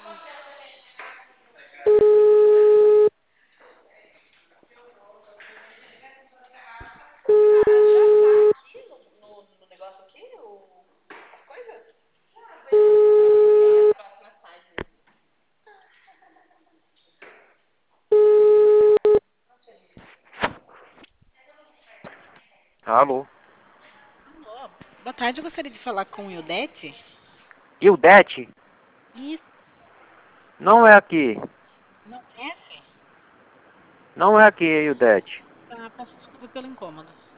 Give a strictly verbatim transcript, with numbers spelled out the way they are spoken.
Alô? Alô, boa tarde, eu gostaria de falar com o Ildete. Ildete? Isso, Não é aqui. não conhece? Não é aqui, Ildete. Tá, peço desculpa pelo incômodo.